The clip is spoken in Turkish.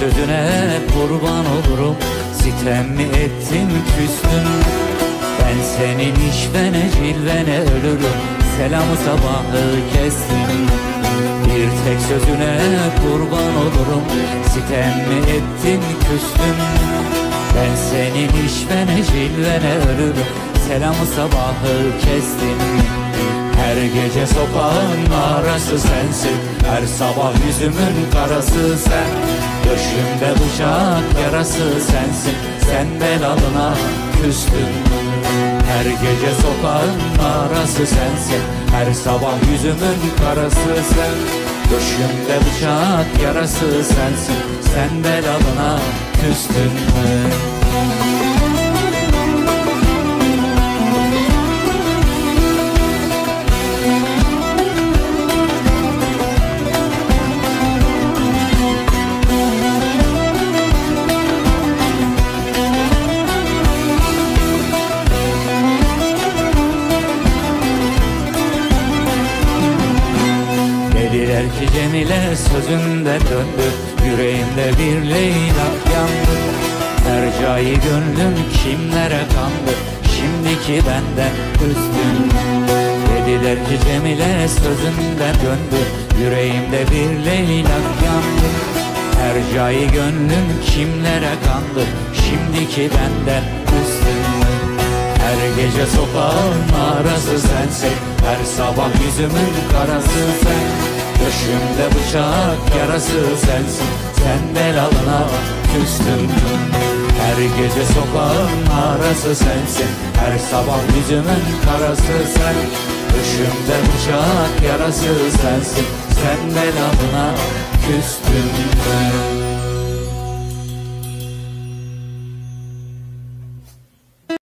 sözüne kurban olurum. Sitem mi ettin küstün? Ben senin işvene cilvene ölürüm. Selamı sabahı kestim. Bir tek sözüne kurban olurum. Sitem mi ettin küstün? Ben senin işvene cilvene ölürüm. Selamı sabahı kestim. Her gece sokağın arası sensin. Her sabah yüzümün karası sen. Döşümde bıçak yarası sensin. Sen belalına küstün. Her gece sokağın arası sensin. Her sabah yüzümün karası sen. Döşümde bıçak yarası sensin. Sen belalına küstün mü? Dediler ki Cemile sözünde döndü. Yüreğimde bir leylak yandı. Ercai gönlüm kimlere kandı. Şimdiki benden üstün. Dediler ki Cemile sözünde döndü. Yüreğimde bir leylak yandı. Ercai gönlüm kimlere kandı. Şimdiki benden üstün. Her gece sokağın arası sensin. Her sabah yüzümün karası sen. Döşümde bıçak yarası sensin. Sen belalına küstün. Her gece sokağın arası sensin. Her sabah yüzümün karası sen. Döşümde bıçak yarası sensin. Sen belalına küstün.